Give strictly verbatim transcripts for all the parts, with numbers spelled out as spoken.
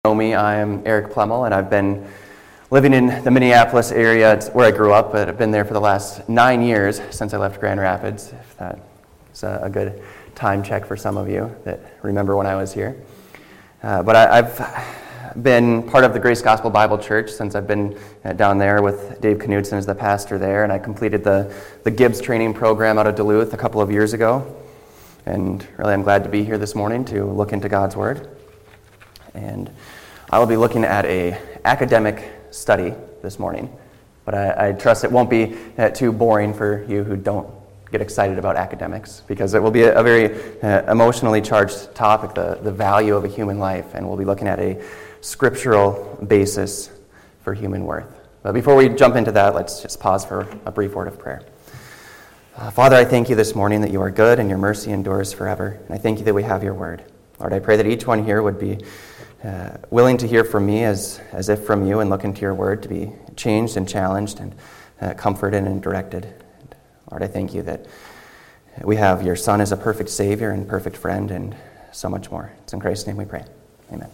Know me, I am Eric Plemmel, and I've been living in the Minneapolis area. It's where I grew up, but I've been there for the last nine years since I left Grand Rapids, if that is a good time check for some of you that remember when I was here. Uh, but I, I've been part of the Grace Gospel Bible Church since I've been uh, down there with Dave Knudsen as the pastor there, and I completed the, the Gibbs training program out of Duluth a couple of years ago. And really I'm glad to be here this morning to look into God's Word. And I will be looking at a academic study this morning, but I, I trust it won't be uh, too boring for you who don't get excited about academics, because it will be a, a very uh, emotionally charged topic, the, the value of a human life, and we'll be looking at a scriptural basis for human worth. But before we jump into that, let's just pause for a brief word of prayer. Uh, Father, I thank you this morning that you are good and your mercy endures forever, and I thank you that we have your word. Lord, I pray that each one here would be Uh, willing to hear from me as, as if from you, and look into your word to be changed and challenged and uh, comforted and directed. And Lord, I thank you that we have your Son as a perfect Savior and perfect friend and so much more. It's in Christ's name we pray. Amen.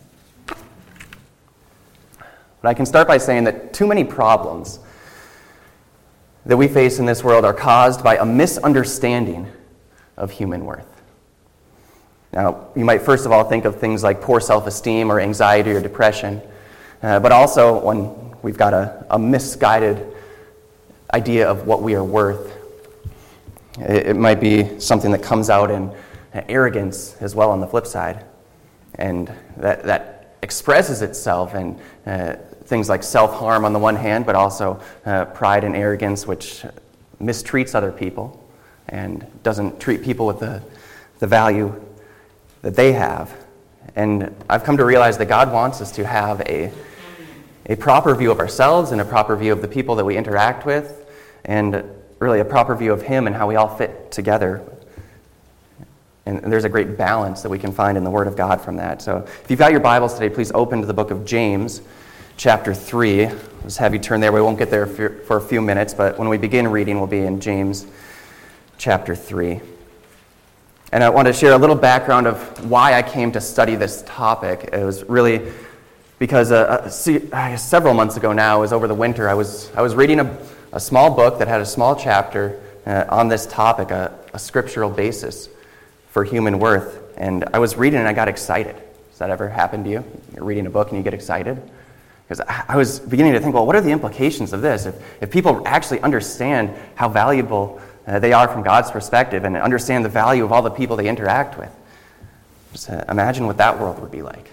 But I can start by saying that too many problems that we face in this world are caused by a misunderstanding of human worth. Now, you might first of all think of things like poor self-esteem or anxiety or depression, uh, but also when we've got a, a misguided idea of what we are worth. It, it might be something that comes out in arrogance as well on the flip side, and that, that expresses itself in uh, things like self-harm on the one hand, but also uh, pride and arrogance, which mistreats other people and doesn't treat people with the, the value that they have. And I've come to realize that God wants us to have a, a proper view of ourselves and a proper view of the people that we interact with, and really a proper view of Him and how we all fit together. And there's a great balance that we can find in the Word of God from that. So if you've got your Bibles today, please open to the book of James, chapter three. I'll just have you turn there. We won't get there for, for a few minutes, but when we begin reading, we'll be in James chapter three. And I want to share a little background of why I came to study this topic. It was really because uh, see, several months ago now, it was over the winter, I was I was reading a, a small book that had a small chapter uh, on this topic, a, a scriptural basis for human worth. And I was reading and I got excited. Does that ever happen to you? You're reading a book and you get excited? Because I was beginning to think, well, what are the implications of this? If, if people actually understand how valuable Uh, they are from God's perspective and understand the value of all the people they interact with. Just uh, imagine what that world would be like.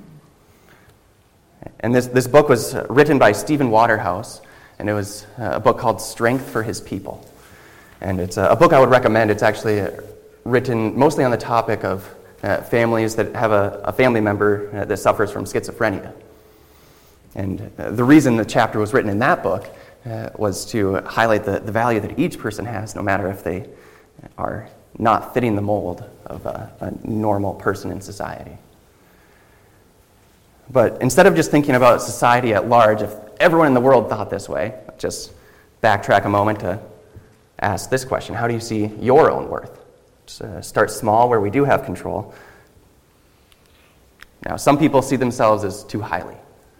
And this, this book was written by Stephen Waterhouse, and it was uh, a book called Strength for His People. And it's a, a book I would recommend. It's actually uh, written mostly on the topic of uh, families that have a, a family member uh, that suffers from schizophrenia. And uh, the reason the chapter was written in that book Uh, was to highlight the, the value that each person has, no matter if they are not fitting the mold of a, a normal person in society. But instead of just thinking about society at large, if everyone in the world thought this way, just backtrack a moment to ask this question: how do you see your own worth? Just, uh, start small where we do have control. Now, some people see themselves as too highly.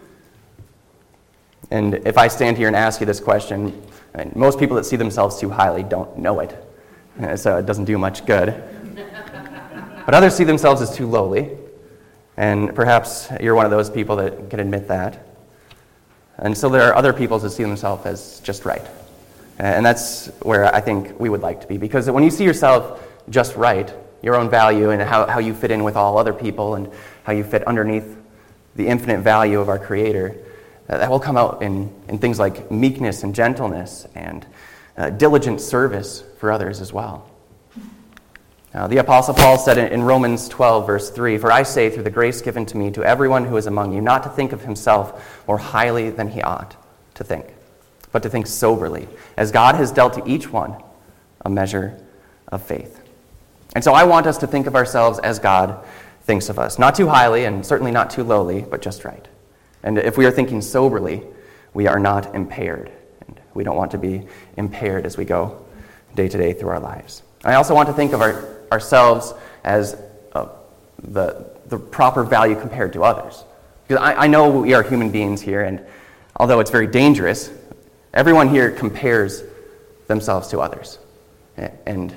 And if I stand here and ask you this question, and most people that see themselves too highly don't know it, so it doesn't do much good. But others see themselves as too lowly, and perhaps you're one of those people that can admit that. And so there are other people who see themselves as just right. And that's where I think we would like to be, because when you see yourself just right, your own value and how, how you fit in with all other people and how you fit underneath the infinite value of our Creator, Uh, that will come out in, in things like meekness and gentleness and uh, diligent service for others as well. Now, the Apostle Paul said in, in Romans twelve, verse three, "For I say, through the grace given to me, to everyone who is among you, not to think of himself more highly than he ought to think, but to think soberly, as God has dealt to each one a measure of faith." And so I want us to think of ourselves as God thinks of us. Not too highly and certainly not too lowly, but just right. And if we are thinking soberly, we are not impaired. And we don't want to be impaired as we go day to day through our lives. I also want to think of our, ourselves as uh, the, the proper value compared to others. Because I, I know we are human beings here, and although it's very dangerous, everyone here compares themselves to others. And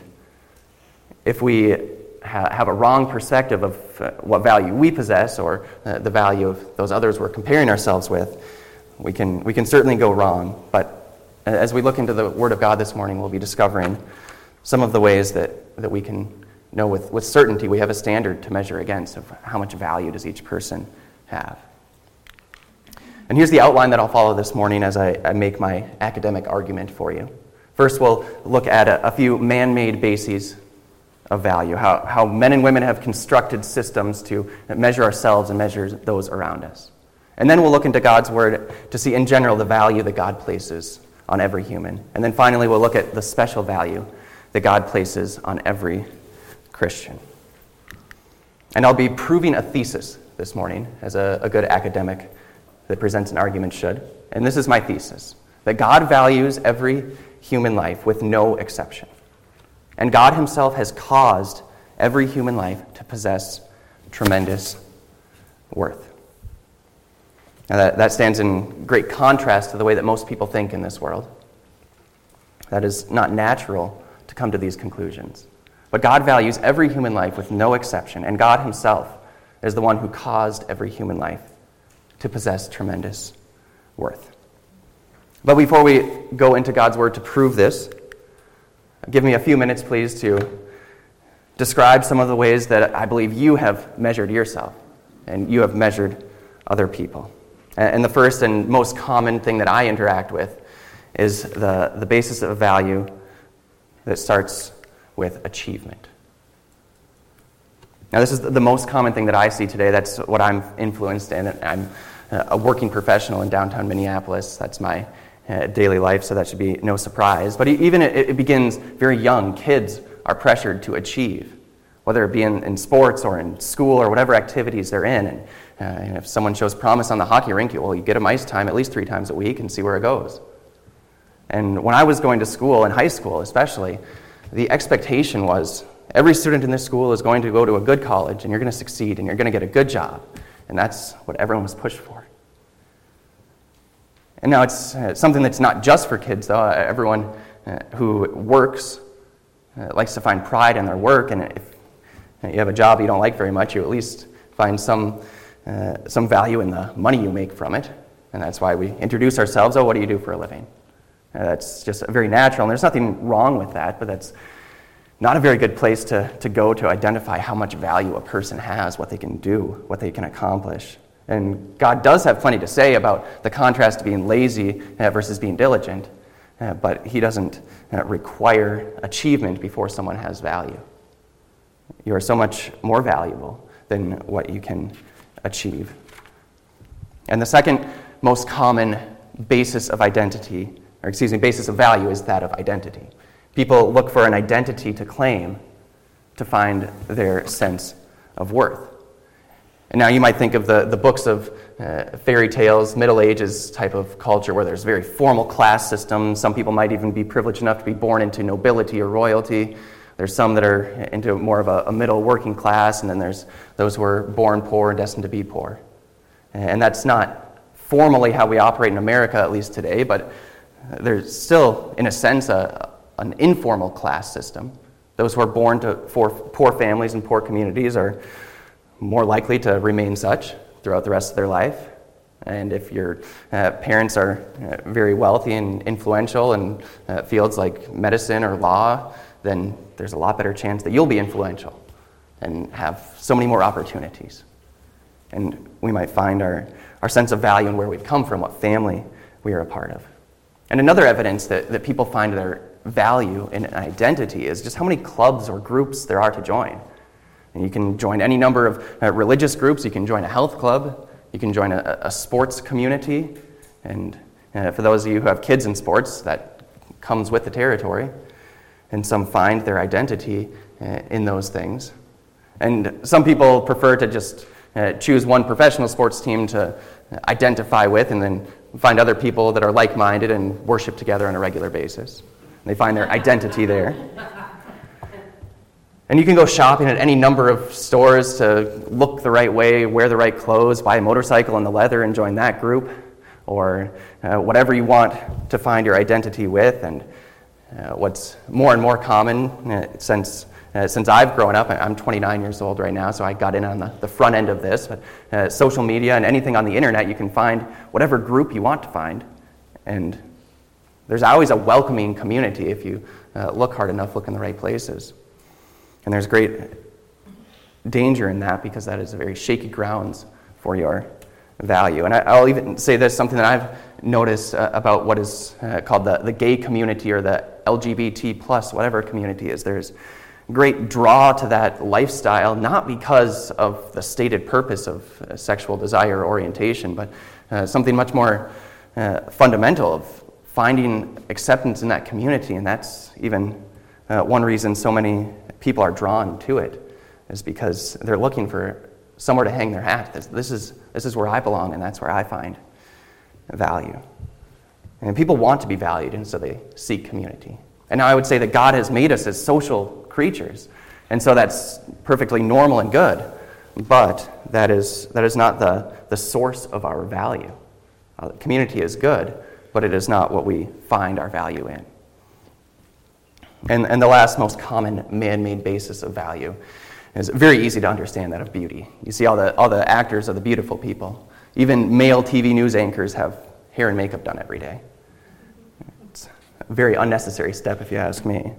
if we ha- have a wrong perspective of uh, what value we possess or uh, the value of those others we're comparing ourselves with, we can, we can certainly go wrong. But as we look into the Word of God this morning, we'll be discovering some of the ways that, that we can know with, with certainty we have a standard to measure against of how much value does each person have. And here's the outline that I'll follow this morning as I, I make my academic argument for you. First, we'll look at a, a few man-made bases of value, how, how men and women have constructed systems to measure ourselves and measure those around us. And then we'll look into God's Word to see in general the value that God places on every human. And then finally, we'll look at the special value that God places on every Christian. And I'll be proving a thesis this morning, as a, a good academic that presents an argument should. And this is my thesis, that God values every human life with no exception. And God himself has caused every human life to possess tremendous worth. Now that, that stands in great contrast to the way that most people think in this world. That is not natural to come to these conclusions. But God values every human life with no exception, and God himself is the one who caused every human life to possess tremendous worth. But before we go into God's Word to prove this, give me a few minutes, please, to describe some of the ways that I believe you have measured yourself and you have measured other people. And the first and most common thing that I interact with is the, the basis of value that starts with achievement. Now, this is the most common thing that I see today. That's what I'm influenced in. I'm a working professional in downtown Minneapolis. That's my uh, daily life, so that should be no surprise. But even it, it begins very young. Kids are pressured to achieve, whether it be in, in sports or in school or whatever activities they're in. And, uh, and if someone shows promise on the hockey rink, well, you get them ice time at least three times a week and see where it goes. And when I was going to school, in high school especially, the expectation was every student in this school is going to go to a good college, and you're going to succeed, and you're going to get a good job. And that's what everyone was pushed for. And now it's uh, something that's not just for kids, though. Uh, everyone uh, who works uh, likes to find pride in their work, and if you have a job you don't like very much, you at least find some uh, some value in the money you make from it. And that's why we introduce ourselves. Oh, what do you do for a living? Uh, that's just very natural, and there's nothing wrong with that, but that's not a very good place to, to go to identify how much value a person has, what they can do, what they can accomplish. And God does have plenty to say about the contrast to being lazy uh, versus being diligent, uh, but he doesn't uh, require achievement before someone has value. You are so much more valuable than what you can achieve. And the second most common basis of identity, or excuse me, basis of value is that of identity. People look for an identity to claim to find their sense of worth. And now you might think of the, the books of uh, fairy tales, Middle Ages type of culture where there's very formal class systems. Some people might even be privileged enough to be born into nobility or royalty. There's some that are into more of a, a middle working class, and then there's those who are born poor and destined to be poor. And that's not formally how we operate in America, at least today, but there's still, in a sense, a an informal class system. Those who are born to for poor families and poor communities are more likely to remain such throughout the rest of their life. And if your uh, parents are uh, very wealthy and influential in uh, fields like medicine or law, then there's a lot better chance that you'll be influential and have so many more opportunities. And we might find our, our sense of value in where we've come from, what family we are a part of. And another evidence that, that people find their value in an identity is just how many clubs or groups there are to join. And you can join any number of uh, religious groups. You can join a health club. You can join a, a sports community. And uh, for those of you who have kids in sports, that comes with the territory. And some find their identity uh, in those things. And some people prefer to just uh, choose one professional sports team to identify with and then find other people that are like-minded and worship together on a regular basis. They find their identity there. And you can go shopping at any number of stores to look the right way, wear the right clothes, buy a motorcycle and the leather and join that group, or uh, whatever you want to find your identity with. And uh, what's more and more common uh, since uh, since I've grown up, I'm twenty-nine years old right now, so I got in on the, the front end of this, but uh, social media and anything on the internet, you can find whatever group you want to find. And there's always a welcoming community if you uh, look hard enough, look in the right places. And there's great danger in that because that is very shaky grounds for your value. And I, I'll even say this, something that I've noticed uh, about what is uh, called the, the gay community or the L G B T plus, whatever community is. There's great draw to that lifestyle, not because of the stated purpose of uh, sexual desire or orientation, but uh, something much more uh, fundamental of finding acceptance in that community. And that's even uh, one reason so many people are drawn to it, is because they're looking for somewhere to hang their hat. This, this is this is where I belong, and that's where I find value. And people want to be valued, and so they seek community. And now I would say that God has made us as social creatures, and so that's perfectly normal and good, but that is that is not the, the source of our value. Uh, community is good, but it is not what we find our value in. And, and the last most common man-made basis of value is very easy to understand, that of beauty. You see all the all the actors are the beautiful people. Even male T V news anchors have hair and makeup done every day. It's a very unnecessary step if you ask me.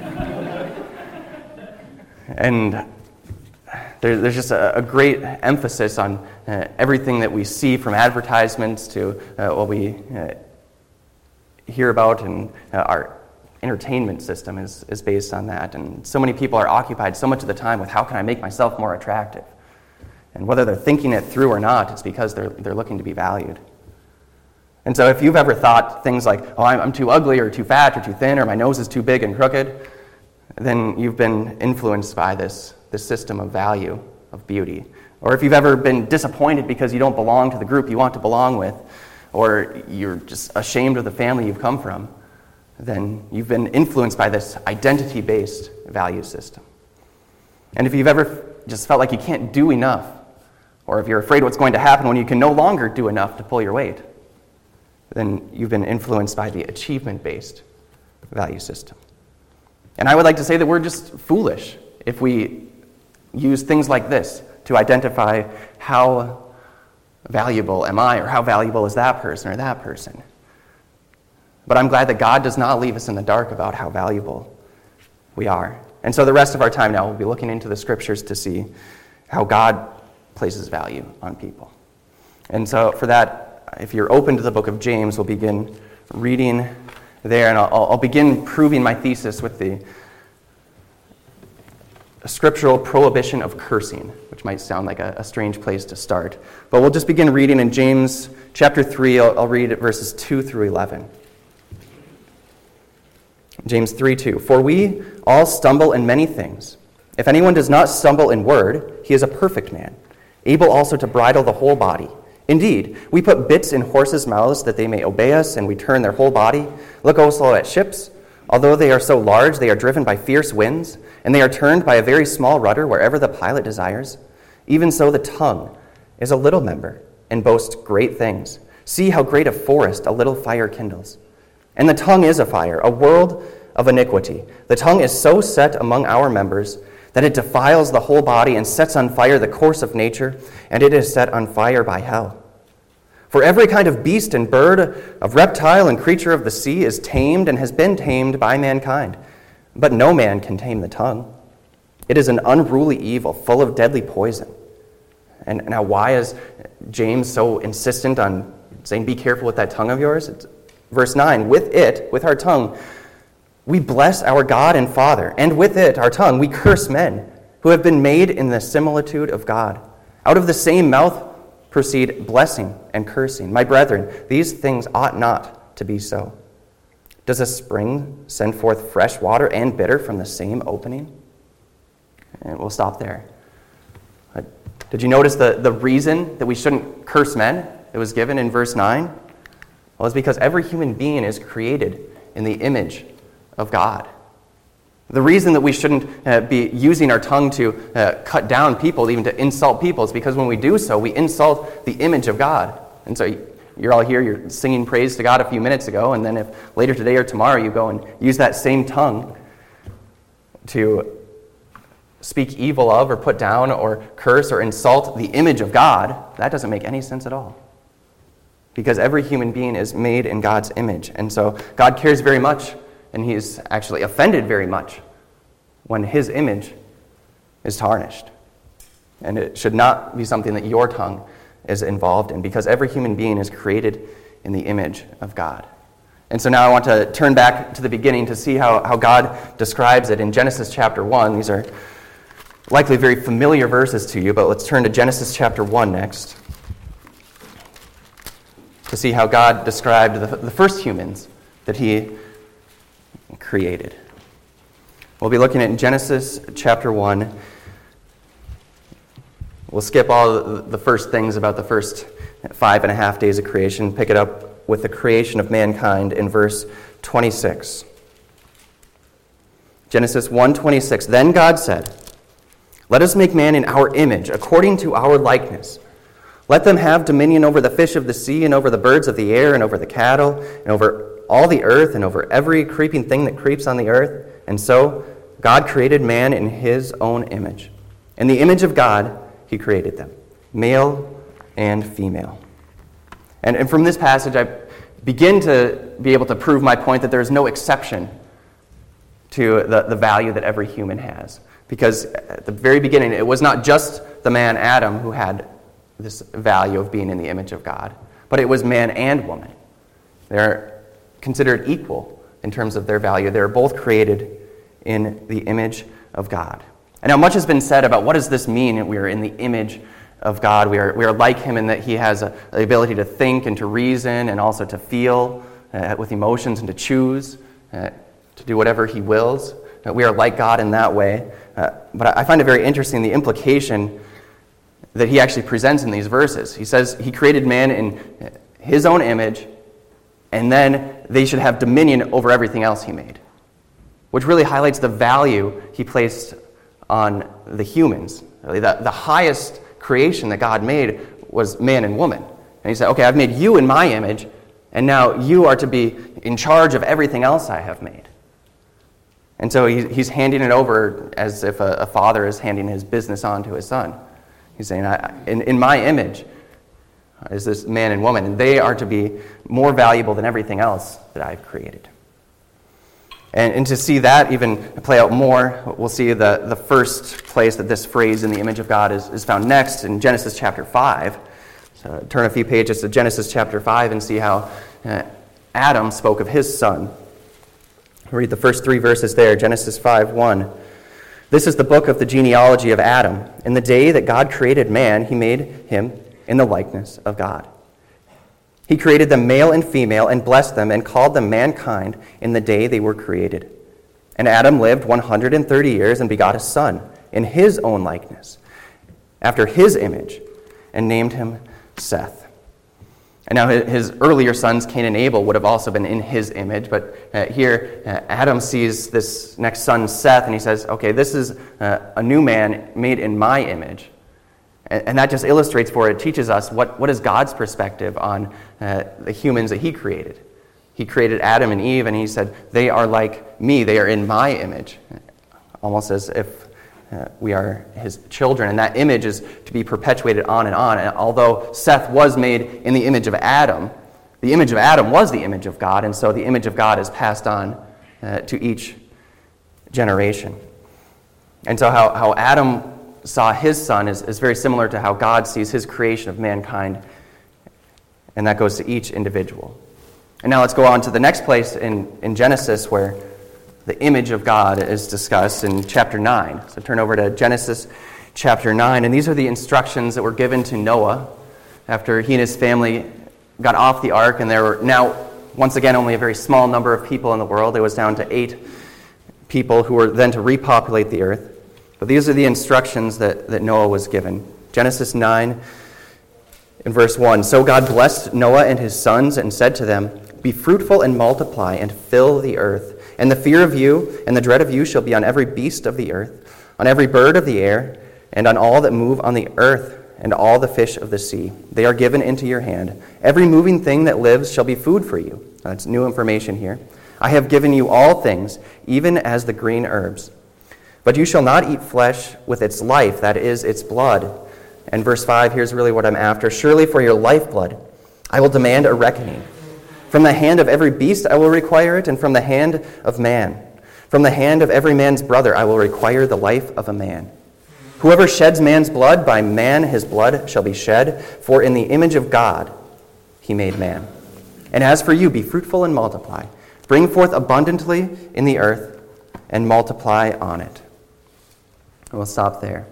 And there, there's just a, a great emphasis on uh, everything that we see, from advertisements to uh, what we uh, hear about, and uh, our entertainment system is, is based on that. And so many people are occupied so much of the time with how can I make myself more attractive? And whether they're thinking it through or not, it's because they're they're looking to be valued. And so if you've ever thought things like, oh, I'm, I'm too ugly or too fat or too thin or my nose is too big and crooked, then you've been influenced by this, this system of value, of beauty. Or if you've ever been disappointed because you don't belong to the group you want to belong with, or you're just ashamed of the family you've come from, then you've been influenced by this identity-based value system. And if you've ever just felt like you can't do enough, or if you're afraid what's going to happen when you can no longer do enough to pull your weight, then you've been influenced by the achievement-based value system. And I would like to say that we're just foolish if we use things like this to identify how valuable am I, or how valuable is that person or that person. But I'm glad that God does not leave us in the dark about how valuable we are. And so the rest of our time now, we'll be looking into the scriptures to see how God places value on people. And so for that, if you're open to the book of James, we'll begin reading there, and I'll, I'll begin proving my thesis with the scriptural prohibition of cursing, which might sound like a, a strange place to start. But we'll just begin reading in James chapter three. I'll, I'll read verses two through eleven. James three two. For we all stumble in many things. If anyone does not stumble in word, he is a perfect man, able also to bridle the whole body. Indeed, we put bits in horses' mouths that they may obey us, and we turn their whole body. Look also at ships. Although they are so large, they are driven by fierce winds, and they are turned by a very small rudder wherever the pilot desires. Even so, the tongue is a little member and boasts great things. See how great a forest a little fire kindles. And the tongue is a fire, a world of iniquity. The tongue is so set among our members that it defiles the whole body and sets on fire the course of nature, and it is set on fire by hell. For every kind of beast and bird, of reptile and creature of the sea is tamed and has been tamed by mankind. But no man can tame the tongue. It is an unruly evil, full of deadly poison. And now why is James so insistent on saying, be careful with that tongue of yours? It's verse nine, with it, with our tongue, we bless our God and Father, and with it, our tongue, we curse men who have been made in the similitude of God. Out of the same mouth proceed blessing and cursing. My brethren, these things ought not to be so. Does a spring send forth fresh water and bitter from the same opening? And we'll stop there. Did you notice the, the reason that we shouldn't curse men? It was given in verse nine. Well, it's because every human being is created in the image of God. The reason that we shouldn't uh, be using our tongue to uh, cut down people, even to insult people, is because when we do so, we insult the image of God. And so you're all here, you're singing praise to God a few minutes ago, and then if later today or tomorrow you go and use that same tongue to speak evil of or put down or curse or insult the image of God, that doesn't make any sense at all. Because every human being is made in God's image. And so God cares very much, and he's actually offended very much when his image is tarnished. And it should not be something that your tongue is involved in, because every human being is created in the image of God. And so now I want to turn back to the beginning to see how, how God describes it in Genesis chapter one. These are likely very familiar verses to you, but let's turn to Genesis chapter one next to see how God described the, the first humans that he created. We'll be looking at Genesis chapter one. We'll skip all the first things about the first five and a half days of creation, pick it up with the creation of mankind in verse twenty-six. Genesis one twenty-six. Then God said, "Let us make man in our image, according to our likeness. Let them have dominion over the fish of the sea, and over the birds of the air, and over the cattle, and over all the earth, and over every creeping thing that creeps on the earth." And so God created man in his own image. In the image of God, he created them, male and female. And, and from this passage, I begin to be able to prove my point that there is no exception to the, the value that every human has. Because at the very beginning, it was not just the man Adam who had this value of being in the image of God, but it was man and woman. They're considered equal in terms of their value. They're both created in the image of God. And now much has been said about what does this mean that we are in the image of God. We are we are like him in that he has a, the ability to think and to reason and also to feel uh, with emotions and to choose, uh, to do whatever he wills. Uh, we are like God in that way. Uh, but I find it very interesting the implication that he actually presents in these verses. He says he created man in his own image, and then they should have dominion over everything else he made, which really highlights the value he placed on the humans. Really, the, the highest creation that God made was man and woman. And he said, okay, I've made you in my image, and now you are to be in charge of everything else I have made. And so he, he's handing it over as if a, a father is handing his business on to his son. He's saying, I, in, in my image is this man and woman, and they are to be more valuable than everything else that I've created. And, and to see that even play out more, we'll see the, the first place that this phrase in the image of God is, is found next in Genesis chapter five. So turn a few pages to Genesis chapter five and see how uh, Adam spoke of his son. Read the first three verses there, Genesis five one. This is the book of the genealogy of Adam. In the day that God created man, he made him in the likeness of God. He created them male and female and blessed them and called them mankind in the day they were created. And Adam lived one hundred thirty years and begot a son in his own likeness, after his image, and named him Seth. And now his earlier sons, Cain and Abel, would have also been in his image, but uh, here uh, Adam sees this next son, Seth, and he says, okay, this is uh, a new man made in my image. And that just illustrates for it, teaches us what, what is God's perspective on uh, the humans that he created. He created Adam and Eve, and he said, they are like me, they are in my image. Almost as if uh, we are his children. And that image is to be perpetuated on and on. And although Seth was made in the image of Adam, the image of Adam was the image of God, and so the image of God is passed on uh, to each generation. And so how, how Adam saw his son is, is very similar to how God sees his creation of mankind, and that goes to each individual. And now let's go on to the next place in, in Genesis where the image of God is discussed in chapter nine. So turn over to Genesis chapter nine, and these are the instructions that were given to Noah after he and his family got off the ark, and there were now, once again, only a very small number of people in the world. It was down to eight people who were then to repopulate the earth. But these are the instructions that, that Noah was given. Genesis nine, in verse one. So God blessed Noah and his sons and said to them, be fruitful and multiply and fill the earth And the fear of you and the dread of you shall be on every beast of the earth, on every bird of the air, and on all that move on the earth, and all the fish of the sea. They are given into your hand. Every moving thing that lives shall be food for you. That's new information here. I have given you all things, even as the green herbs. But you shall not eat flesh with its life, that is, its blood. And verse five, here's really what I'm after. Surely for your lifeblood I will demand a reckoning. From the hand of every beast I will require it, and from the hand of man. From the hand of every man's brother I will require the life of a man. Whoever sheds man's blood, by man his blood shall be shed, for in the image of God he made man. And as for you, be fruitful and multiply. Bring forth abundantly in the earth, and multiply on it. And we'll stop there.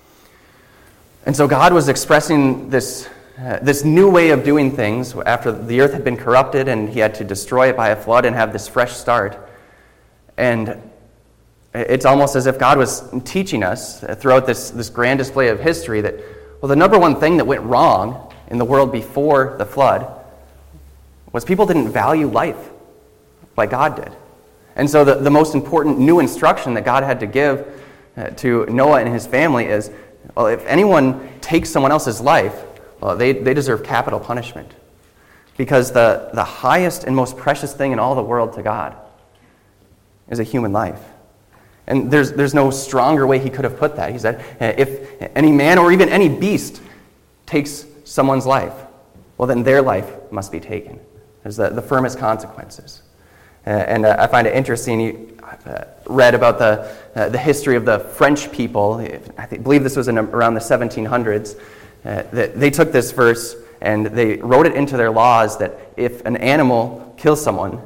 And so God was expressing this, uh, this new way of doing things after the earth had been corrupted and he had to destroy it by a flood and have this fresh start. And it's almost as if God was teaching us throughout this, this grand display of history that, well, the number one thing that went wrong in the world before the flood was people didn't value life like God did. And so the, the most important new instruction that God had to give uh, to Noah and his family is, well, if anyone takes someone else's life, well, they, they deserve capital punishment. Because the, the highest and most precious thing in all the world to God is a human life. And there's there's no stronger way he could have put that. He said, if any man or even any beast takes someone's life, well, then their life must be taken. There's the, the firmest consequences. Uh, and uh, I find it interesting, you uh, read about the uh, the history of the French people. I think, believe this was in around the seventeen hundreds. Uh, that they took this verse and they wrote it into their laws that if an animal kills someone,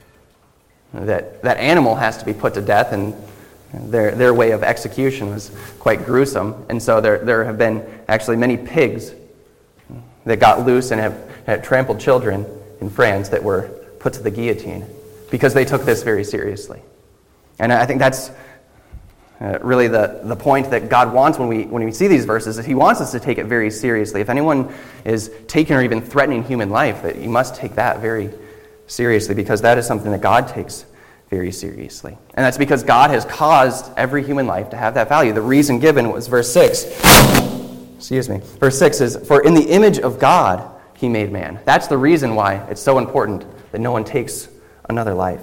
that that animal has to be put to death, and Their their way of execution was quite gruesome, and so there there have been actually many pigs that got loose and have, have trampled children in France that were put to the guillotine because they took this very seriously. And I think that's uh, really the, the point that God wants when we when we see these verses, is he wants us to take it very seriously. If anyone is taking or even threatening human life, that you must take that very seriously, because that is something that God takes very seriously. And that's because God has caused every human life to have that value. The reason given was verse six. Excuse me. Verse six is, for in the image of God he made man. That's the reason why it's so important that no one takes another life.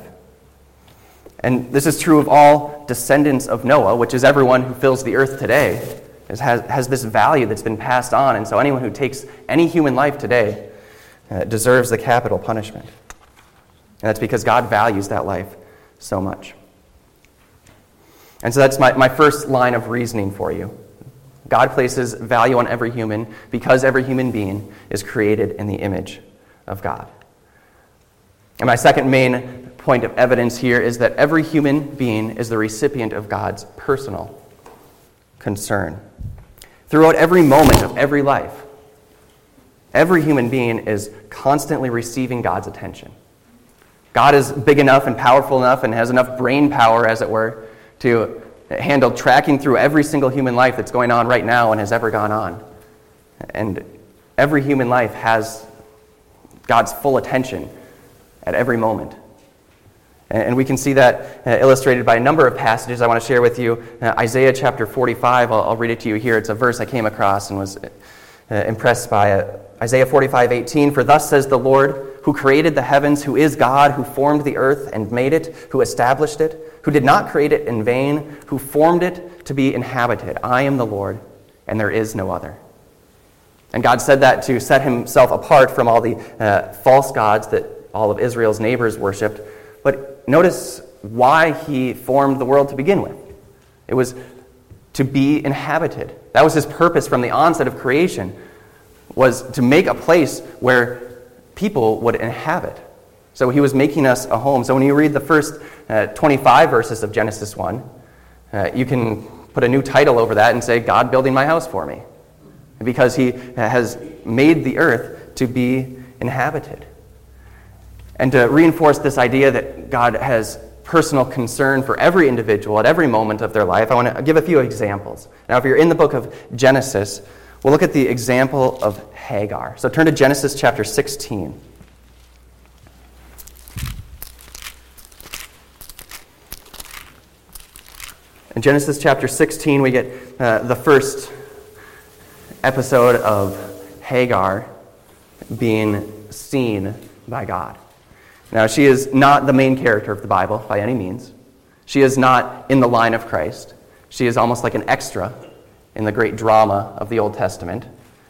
And this is true of all descendants of Noah, which is everyone who fills the earth today, is, has, has this value that's been passed on. And so anyone who takes any human life today uh, deserves the capital punishment. And that's because God values that life so much. And so that's my, my first line of reasoning for you. God places value on every human because every human being is created in the image of God. And my second main point of evidence here is that every human being is the recipient of God's personal concern. Throughout every moment of every life, every human being is constantly receiving God's attention. God is big enough and powerful enough and has enough brain power, as it were, to handle tracking through every single human life that's going on right now and has ever gone on. And every human life has God's full attention at every moment. And we can see that uh, illustrated by a number of passages I want to share with you. Uh, Isaiah chapter forty-five, I'll, I'll read it to you here. It's a verse I came across and was uh, impressed by. Uh, Isaiah forty-five eighteen, for thus says the Lord, who created the heavens, who is God, who formed the earth and made it, who established it, who did not create it in vain, who formed it to be inhabited. I am the Lord, and there is no other. And God said that to set himself apart from all the uh, false gods that all of Israel's neighbors worshipped. But notice why he formed the world to begin with. It was to be inhabited. That was his purpose from the onset of creation, was to make a place where people would inhabit. So he was making us a home. So when you read the first uh, twenty-five verses of Genesis one, uh, you can put a new title over that and say, God building my house for me. Because he has made the earth to be inhabited. And to reinforce this idea that God has personal concern for every individual at every moment of their life, I want to give a few examples. Now, if you're in the book of Genesis, we'll look at the example of Hagar. So turn to Genesis chapter sixteen. In Genesis chapter sixteen, we get uh, the first episode of Hagar being seen by God. Now, she is not the main character of the Bible by any means. She is not in the line of Christ. She is almost like an extra in the great drama of the Old Testament.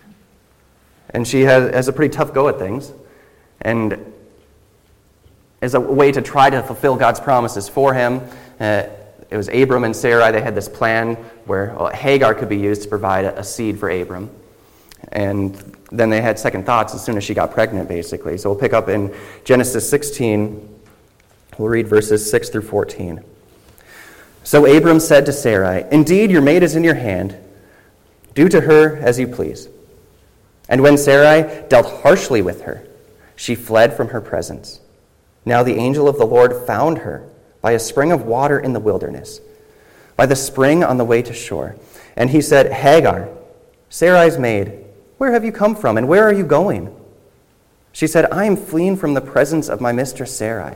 And she has, has a pretty tough go at things. And as a way to try to fulfill God's promises for him, uh, it was Abram and Sarai. They had this plan where well, Hagar could be used to provide a, a seed for Abram. And then they had second thoughts as soon as she got pregnant, basically. So we'll pick up in Genesis sixteen. We'll read verses six through fourteen. So Abram said to Sarai, "Indeed, your maid is in your hand. Do to her as you please." And when Sarai dealt harshly with her, she fled from her presence. Now the angel of the Lord found her by a spring of water in the wilderness, by the spring on the way to shore. And he said, "Hagar, Sarai's maid, where have you come from, and where are you going?" She said, "I am fleeing from the presence of my mistress Sarai."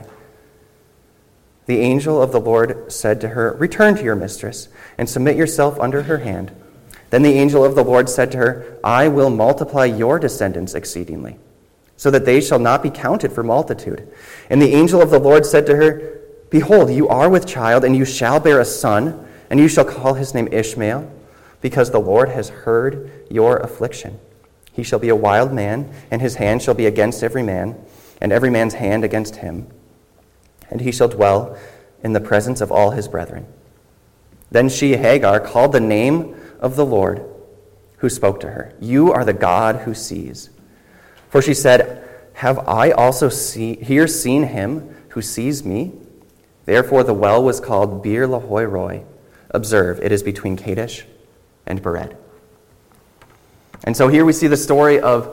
The angel of the Lord said to her, "Return to your mistress, and submit yourself under her hand." Then the angel of the Lord said to her, "I will multiply your descendants exceedingly, so that they shall not be counted for multitude." And the angel of the Lord said to her, "Behold, you are with child, and you shall bear a son, and you shall call his name Ishmael, because the Lord has heard your affliction. He shall be a wild man, and his hand shall be against every man, and every man's hand against him. And he shall dwell in the presence of all his brethren." Then she, Hagar, called the name of the Lord who spoke to her, "You are the God who sees." For she said, "Have I also see, here seen him who sees me?" Therefore the well was called Beer Lahai Roi. Observe, it is between Kadesh and Bered. And so here we see the story of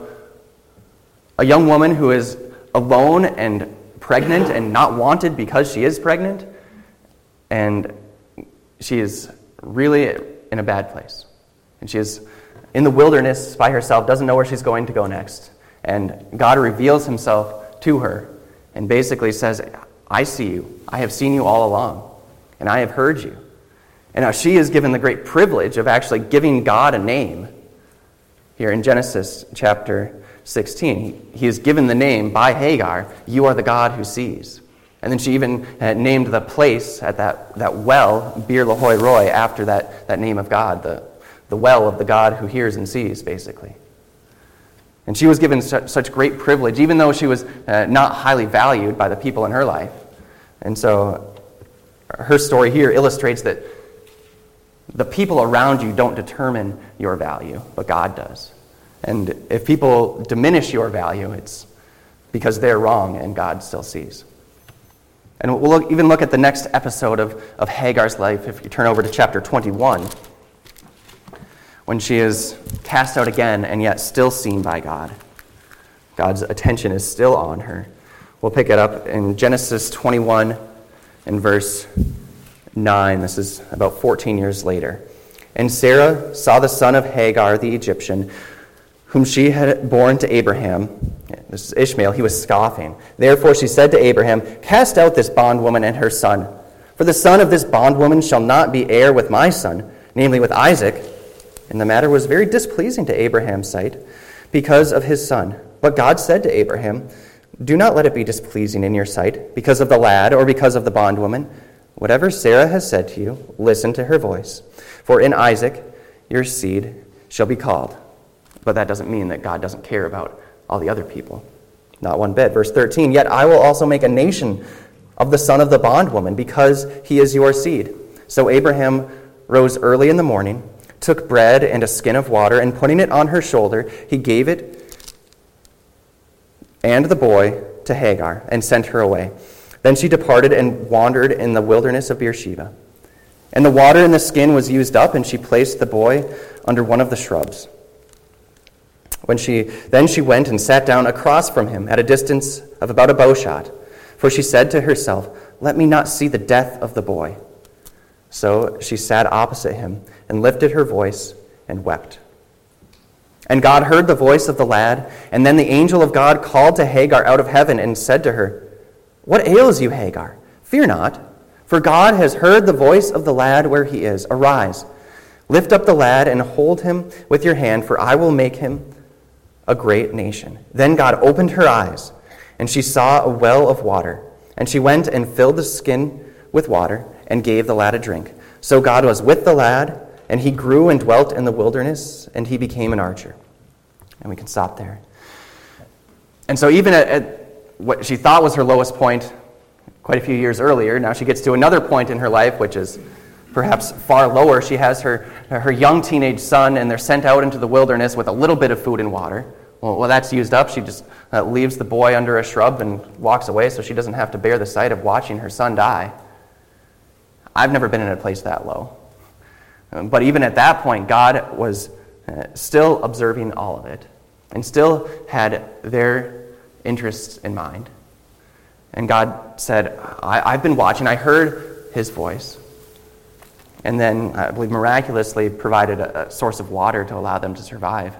a young woman who is alone and pregnant and not wanted because she is pregnant. And she is really in a bad place. And she is in the wilderness by herself, doesn't know where she's going to go next. And God reveals himself to her and basically says, "I see you. I have seen you all along. And I have heard you." And now she is given the great privilege of actually giving God a name. Here in Genesis chapter sixteen, he is given the name by Hagar, "You are the God who sees." And then she even uh, named the place at that, that well, Beer Lahai Roi, after that, that name of God, the, the well of the God who hears and sees, basically. And she was given such, such great privilege, even though she was uh, not highly valued by the people in her life. And so her story here illustrates that the people around you don't determine your value, but God does. And if people diminish your value, it's because they're wrong and God still sees. And we'll look, even look at the next episode of, of Hagar's life if you turn over to chapter twenty-one, when she is cast out again and yet still seen by God. God's attention is still on her. We'll pick it up in Genesis twenty-one and verse nine. This is about fourteen years later. "And Sarah saw the son of Hagar the Egyptian, whom she had borne to Abraham." This is Ishmael. "He was scoffing. Therefore she said to Abraham, 'Cast out this bondwoman and her son. For the son of this bondwoman shall not be heir with my son, namely with Isaac.' And the matter was very displeasing to Abraham's sight because of his son. But God said to Abraham, 'Do not let it be displeasing in your sight because of the lad or because of the bondwoman. Whatever Sarah has said to you, listen to her voice. For in Isaac your seed shall be called.'" But that doesn't mean that God doesn't care about all the other people. Not one bit. Verse thirteen, "Yet I will also make a nation of the son of the bondwoman, because he is your seed." So Abraham rose early in the morning, took bread and a skin of water, and putting it on her shoulder, he gave it and the boy to Hagar, and sent her away. Then she departed and wandered in the wilderness of Beersheba. And the water in the skin was used up, and she placed the boy under one of the shrubs. When she then she went and sat down across from him at a distance of about a bowshot, for she said to herself, "Let me not see the death of the boy." So she sat opposite him and lifted her voice and wept. And God heard the voice of the lad, and then the angel of God called to Hagar out of heaven and said to her, "What ails you, Hagar? Fear not, for For God has heard the voice of the lad where he is. Arise, lift up the lad and hold him with your hand, for I will make him a great nation." Then God opened her eyes, and she saw a well of water. And she went and filled the skin with water and gave the lad a drink. So God was with the lad, and he grew and dwelt in the wilderness, and he became an archer. And we can stop there. And so even at, at what she thought was her lowest point quite a few years earlier, now she gets to another point in her life, which is perhaps far lower. She has her, her young teenage son, and they're sent out into the wilderness with a little bit of food and water. Well, well that's used up. She just uh, leaves the boy under a shrub and walks away so she doesn't have to bear the sight of watching her son die. I've never been in a place that low. Um, but even at that point, God was uh, still observing all of it and still had their interests in mind. And God said, I, I've been watching. I heard his voice. And then, I believe, miraculously provided a, a source of water to allow them to survive.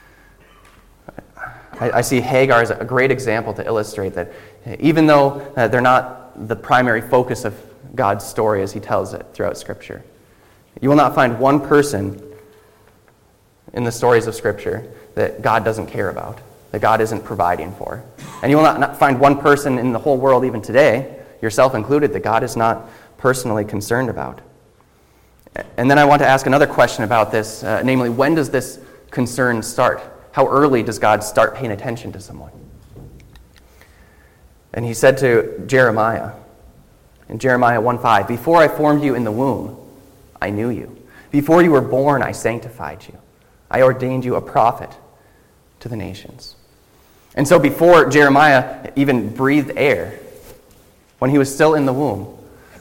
I, I see Hagar as a great example to illustrate that even though uh, they're not the primary focus of God's story as he tells it throughout Scripture, you will not find one person in the stories of Scripture that God doesn't care about, that God isn't providing for. And you will not, not find one person in the whole world, even today, yourself included, that God is not personally concerned about. And then I want to ask another question about this, uh, namely, when does this concern start? How early does God start paying attention to someone? And he said to Jeremiah, in Jeremiah one five, "Before I formed you in the womb, I knew you. Before you were born, I sanctified you. I ordained you a prophet to the nations." And so before Jeremiah even breathed air, when he was still in the womb,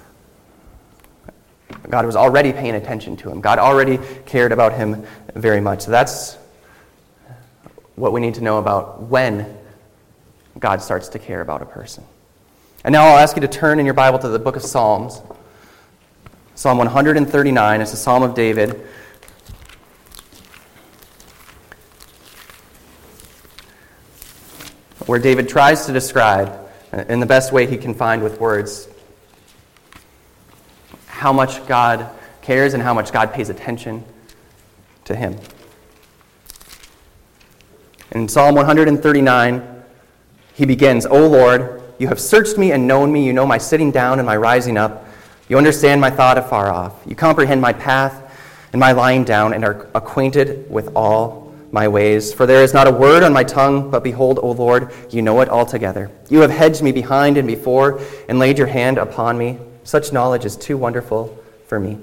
God was already paying attention to him. God already cared about him very much. So that's what we need to know about when God starts to care about a person. And now I'll ask you to turn in your Bible to the book of Psalms. Psalm one thirty-nine is a psalm of David. Where David tries to describe, in the best way he can find with words, how much God cares and how much God pays attention to him. In Psalm one thirty-nine, he begins, "O Lord, you have searched me and known me. You know my sitting down and my rising up. You understand my thought afar off. You comprehend my path and my lying down and are acquainted with all my ways. For there is not a word on my tongue, but behold, O Lord, you know it altogether. You have hedged me behind and before and laid your hand upon me. Such knowledge is too wonderful for me.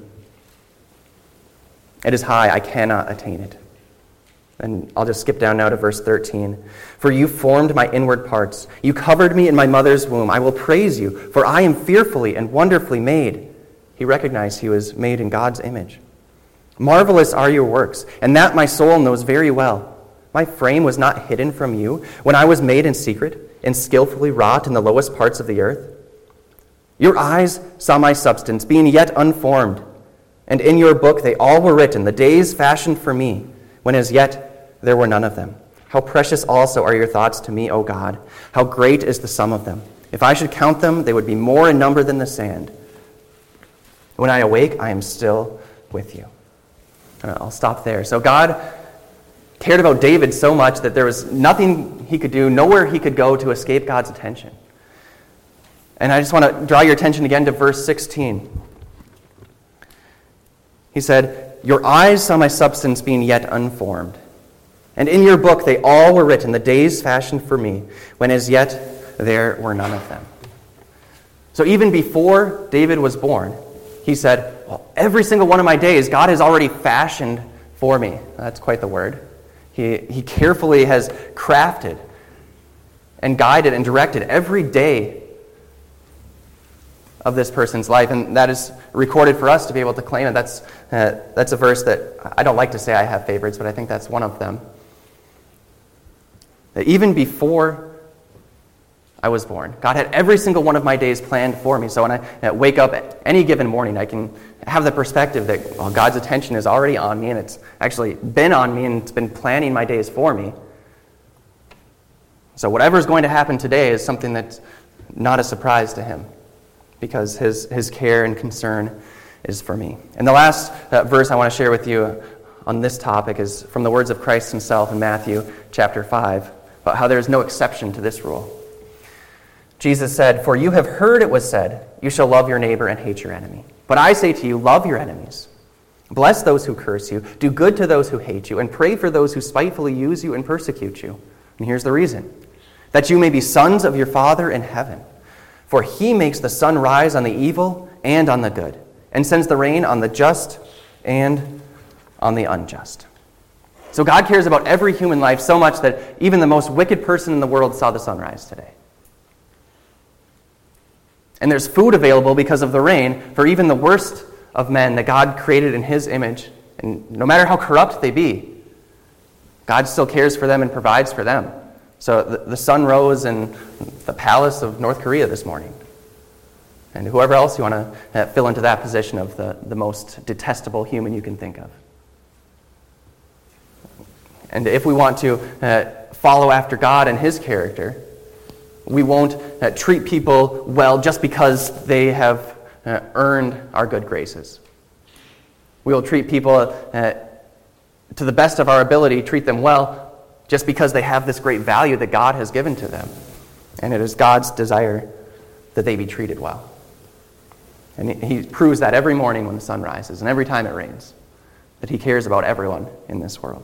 It is high, I cannot attain it." And I'll just skip down now to verse thirteen. "For you formed my inward parts. You covered me in my mother's womb. I will praise you, for I am fearfully and wonderfully made." He recognized he was made in God's image. "Marvelous are your works, and that my soul knows very well. My frame was not hidden from you when I was made in secret and skillfully wrought in the lowest parts of the earth. Your eyes saw my substance, being yet unformed, and in your book they all were written, the days fashioned for me, when as yet there were none of them. How precious also are your thoughts to me, O God. How great is the sum of them. If I should count them, they would be more in number than the sand. When I awake, I am still with you." I'll stop there. So God cared about David so much that there was nothing he could do, nowhere he could go to escape God's attention. And I just want to draw your attention again to verse sixteen. He said, "Your eyes saw my substance being yet unformed. And in your book they all were written, the days fashioned for me, when as yet there were none of them." So even before David was born, he said, well, every single one of my days God has already fashioned for me. That's quite the word. He, he carefully has crafted and guided and directed every day of this person's life, and that is recorded for us to be able to claim it. That's, uh, that's a verse that I don't like to say I have favorites, but I think that's one of them. That even before I was born, God had every single one of my days planned for me. So when I uh, wake up any given morning, I can have the perspective that well, God's attention is already on me, and it's actually been on me, and it's been planning my days for me. So whatever is going to happen today is something that's not a surprise to him. because his, his care and concern is for me. And the last uh, verse I want to share with you on this topic is from the words of Christ himself in Matthew chapter five, about how there is no exception to this rule. Jesus said, "For you have heard it was said, you shall love your neighbor and hate your enemy. But I say to you, love your enemies. Bless those who curse you, do good to those who hate you, and pray for those who spitefully use you and persecute you." And here's the reason: that you may be sons of your Father in heaven. For he makes the sun rise on the evil and on the good, and sends the rain on the just and on the unjust. So God cares about every human life so much that even the most wicked person in the world saw the sunrise today. And there's food available because of the rain for even the worst of men that God created in his image. And no matter how corrupt they be, God still cares for them and provides for them. So the, the sun rose in the palace of North Korea this morning. And whoever else you want to uh, fill into that position of the, the most detestable human you can think of. And if we want to uh, follow after God and his character, we won't uh, treat people well just because they have uh, earned our good graces. We will treat people uh, to the best of our ability, treat them well, just because they have this great value that God has given to them. And it is God's desire that they be treated well. And he proves that every morning when the sun rises and every time it rains, that he cares about everyone in this world.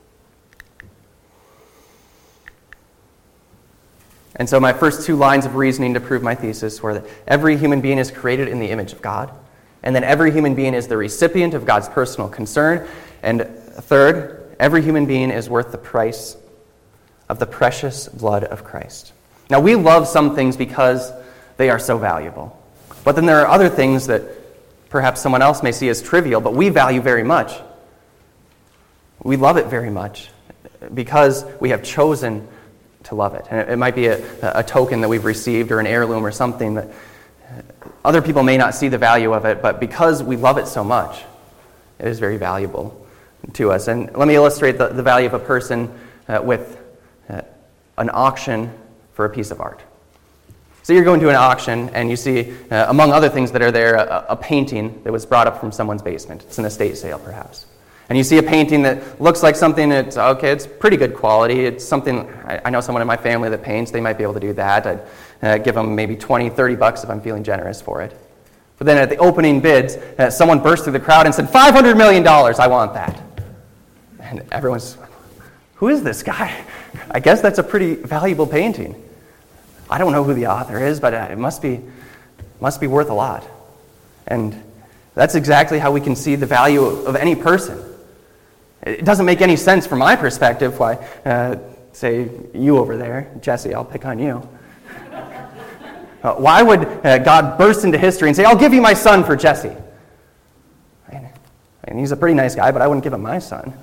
And so my first two lines of reasoning to prove my thesis were that every human being is created in the image of God, and that every human being is the recipient of God's personal concern, and third, every human being is worth the price of the precious blood of Christ. Now, we love some things because they are so valuable. But then there are other things that perhaps someone else may see as trivial, but we value very much. We love it very much because we have chosen to love it. And it might be a, a token that we've received or an heirloom or something that other people may not see the value of it, but because we love it so much, it is very valuable to us. And let me illustrate the, the value of a person uh, with uh, an auction for a piece of art. So you're going to an auction and you see, uh, among other things that are there, a, a painting that was brought up from someone's basement. It's an estate sale, perhaps. And you see a painting that looks like something that's, okay, it's pretty good quality. It's something, I, I know someone in my family that paints. They might be able to do that. I'd uh, give them maybe twenty, thirty bucks if I'm feeling generous for it. But then at the opening bids, uh, someone burst through the crowd and said, five hundred million dollars, I want that. And everyone's, who is this guy? I guess that's a pretty valuable painting. I don't know who the author is, but it must be, must be worth a lot. And that's exactly how we can see the value of any person. It doesn't make any sense from my perspective why, uh, say, you over there, Jesse, I'll pick on you. Uh, why would uh, God burst into history and say, I'll give you my son for Jesse? I mean, he's a pretty nice guy, but I wouldn't give him my son.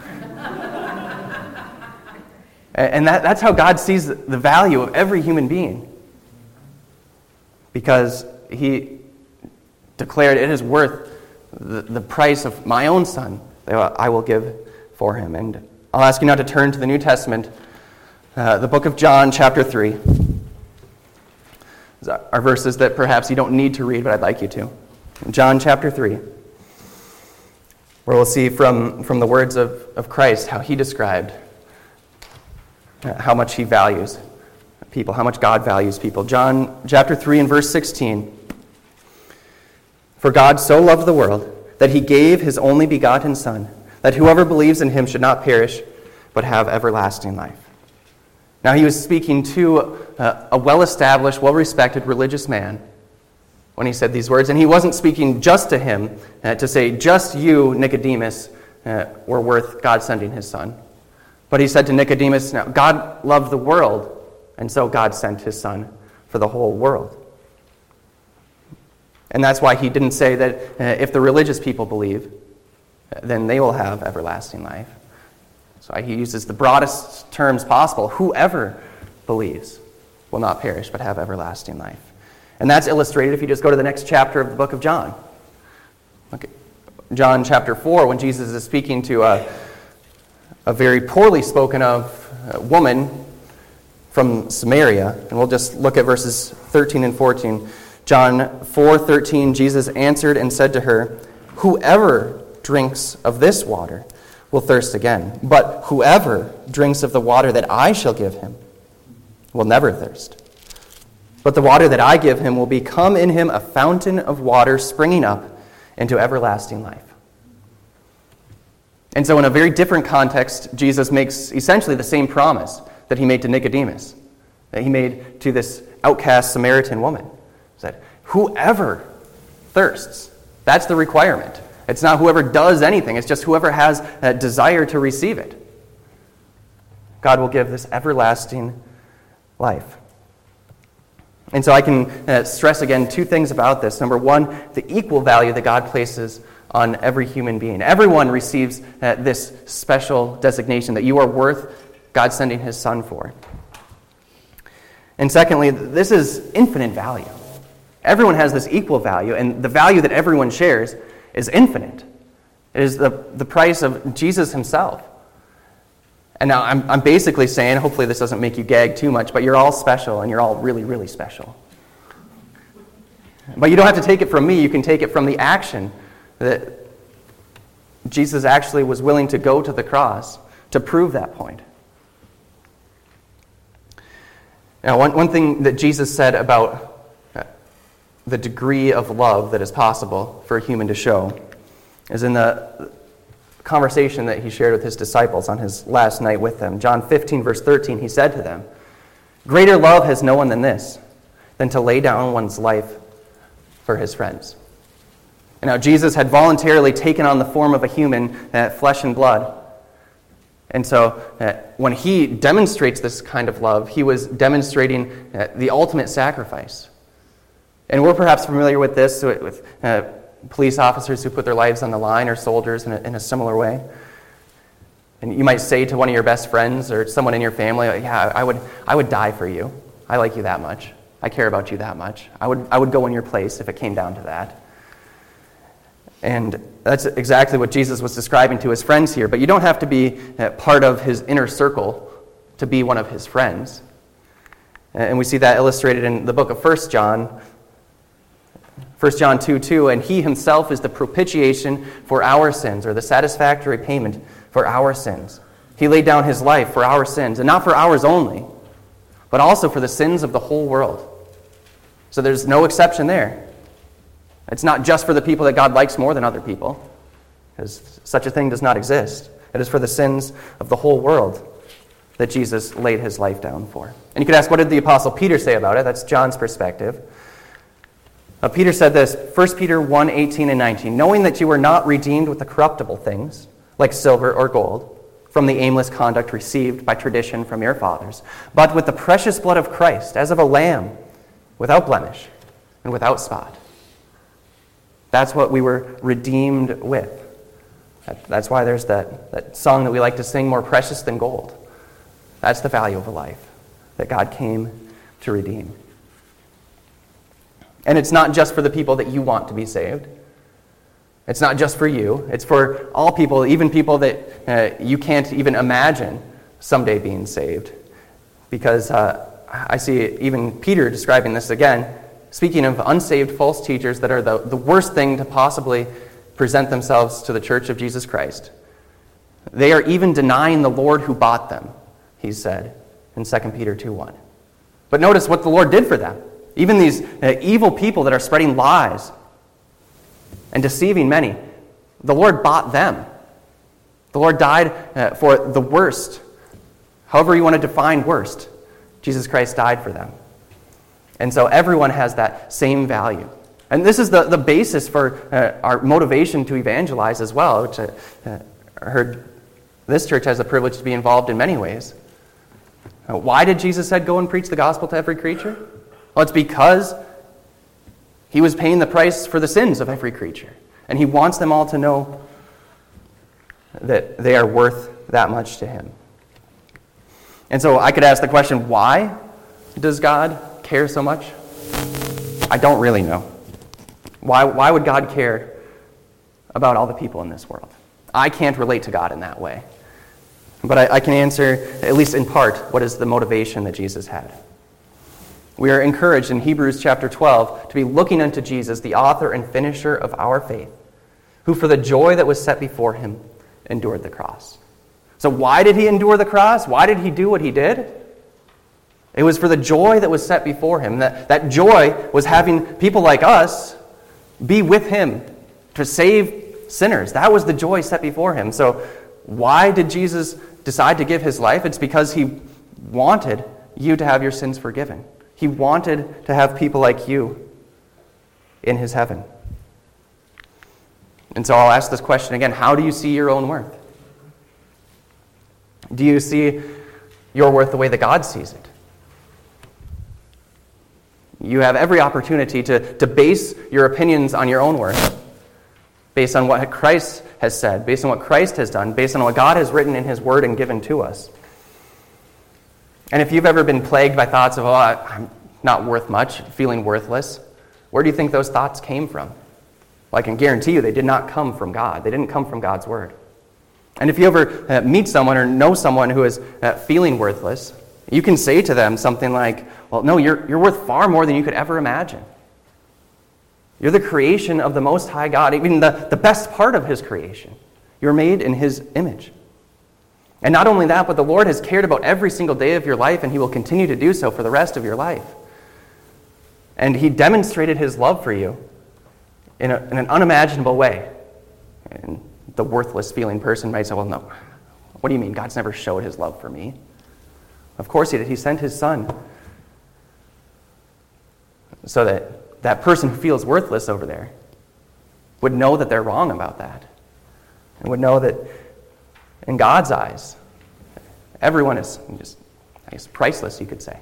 And that, that's how God sees the value of every human being. Because he declared it is worth the, the price of my own son that I will give for him. And I'll ask you now to turn to the New Testament, uh, the book of John, chapter three. These are verses that perhaps you don't need to read, but I'd like you to. John chapter three, where we'll see from, from the words of, of Christ how he described how much he values people, how much God values people. John chapter three and verse sixteen. For God so loved the world that he gave his only begotten Son, that whoever believes in him should not perish, but have everlasting life. Now he was speaking to a, a well-established, well-respected religious man when he said these words, and he wasn't speaking just to him uh, to say, just you, Nicodemus, uh, were worth God sending his Son. But he said to Nicodemus, now, God loved the world, and so God sent his Son for the whole world. And that's why he didn't say that uh, if the religious people believe, then they will have everlasting life. So he uses the broadest terms possible. Whoever believes will not perish, but have everlasting life. And that's illustrated if you just go to the next chapter of the book of John. Okay. John chapter four, when Jesus is speaking to a a very poorly spoken of uh, woman from Samaria. And we'll just look at verses thirteen and fourteen John four thirteen, Jesus answered and said to her, "Whoever drinks of this water will thirst again, but whoever drinks of the water that I shall give him will never thirst. But the water that I give him will become in him a fountain of water springing up into everlasting life." And so in a very different context, Jesus makes essentially the same promise that he made to Nicodemus, that he made to this outcast Samaritan woman. He said, whoever thirsts, that's the requirement. It's not whoever does anything, it's just whoever has a desire to receive it. God will give this everlasting life. And so I can uh, stress again two things about this. Number one, the equal value that God places on every human being. Everyone receives uh, this special designation that you are worth God sending his Son for. And secondly, this is infinite value. Everyone has this equal value, and the value that everyone shares is infinite. It is the, the price of Jesus himself. And now I'm, I'm basically saying, hopefully this doesn't make you gag too much, but you're all special, and you're all really, really special. But you don't have to take it from me. You can take it from the action that Jesus actually was willing to go to the cross to prove that point. Now, one, one thing that Jesus said about the degree of love that is possible for a human to show is in the conversation that he shared with his disciples on his last night with them. John fifteen, verse thirteen, he said to them, "Greater love has no one than this, than to lay down one's life for his friends." And now Jesus had voluntarily taken on the form of a human, uh, flesh and blood. And so uh, when he demonstrates this kind of love, he was demonstrating uh, the ultimate sacrifice. And we're perhaps familiar with this, with uh, police officers who put their lives on the line, or soldiers in a, in a similar way. And you might say to one of your best friends or someone in your family, yeah, I would I would die for you. I like you that much. I care about you that much. I would I would go in your place if it came down to that. And that's exactly what Jesus was describing to his friends here. But you don't have to be part of his inner circle to be one of his friends. And we see that illustrated in the book of First John. First John two two, "And he himself is the propitiation for our sins," or the satisfactory payment for our sins. He laid down his life for our sins, and not for ours only, but also for the sins of the whole world. So there's no exception there. It's not just for the people that God likes more than other people, because such a thing does not exist. It is for the sins of the whole world that Jesus laid his life down for. And you could ask, what did the Apostle Peter say about it? That's John's perspective. Uh, Peter said this, First Peter one, eighteen and nineteen, "Knowing that you were not redeemed with the corruptible things, like silver or gold, from the aimless conduct received by tradition from your fathers, but with the precious blood of Christ, as of a lamb, without blemish and without spot." That's what we were redeemed with. That's why there's that, that song that we like to sing, "More precious than gold." That's the value of a life that God came to redeem. And it's not just for the people that you want to be saved. It's not just for you. It's for all people, even people that uh, you can't even imagine someday being saved. Because uh, I see even Peter describing this again, speaking of unsaved false teachers that are the, the worst thing to possibly present themselves to the church of Jesus Christ. They are even denying the Lord who bought them, he said in Second Peter two one. But notice what the Lord did for them. Even these uh, evil people that are spreading lies and deceiving many, the Lord bought them. The Lord died uh, for the worst. However you want to define worst, Jesus Christ died for them. And so everyone has that same value. And this is the, the basis for uh, our motivation to evangelize as well, which I uh, heard this church has the privilege to be involved in many ways. Uh, why did Jesus say, "Go and preach the gospel to every creature"? Well, it's because he was paying the price for the sins of every creature. And he wants them all to know that they are worth that much to him. And so I could ask the question, why does God care so much? I don't really know. Why, why would God care about all the people in this world? I can't relate to God in that way. But I, I can answer, at least in part, what is the motivation that Jesus had. We are encouraged in Hebrews chapter twelve to be looking unto Jesus, the author and finisher of our faith, who for the joy that was set before him endured the cross. So why did he endure the cross? Why did he do what he did? It was for the joy that was set before him. That, that joy was having people like us be with him to save sinners. That was the joy set before him. So why did Jesus decide to give his life? It's because he wanted you to have your sins forgiven. He wanted to have people like you in his heaven. And so I'll ask this question again. How do you see your own worth? Do you see your worth the way that God sees it? You have every opportunity to, to base your opinions on your own worth, based on what Christ has said, based on what Christ has done, based on what God has written in his word and given to us. And if you've ever been plagued by thoughts of, oh, I'm not worth much, feeling worthless, where do you think those thoughts came from? Well, I can guarantee you they did not come from God. They didn't come from God's word. And if you ever uh, meet someone or know someone who is uh, feeling worthless, you can say to them something like, well, no, you're, you're worth far more than you could ever imagine. You're the creation of the Most High God, even the, the best part of his creation. You're made in his image. And not only that, but the Lord has cared about every single day of your life, and he will continue to do so for the rest of your life. And he demonstrated his love for you in, a, in an unimaginable way. And the worthless feeling person might say, well, no, what do you mean? God's never showed his love for me. Of course he did. He sent his son so that that person who feels worthless over there would know that they're wrong about that, and would know that in God's eyes, everyone is just, I guess, priceless, you could say.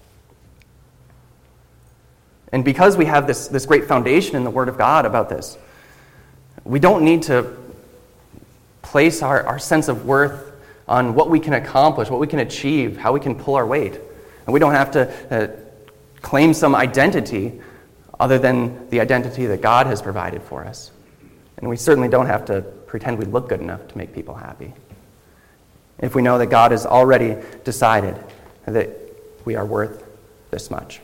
And because we have this, this great foundation in the Word of God about this, we don't need to place our, our sense of worth on what we can accomplish, what we can achieve, how we can pull our weight. And we don't have to uh, claim some identity other than the identity that God has provided for us. And we certainly don't have to pretend we look good enough to make people happy. If we know that God has already decided that we are worth this much.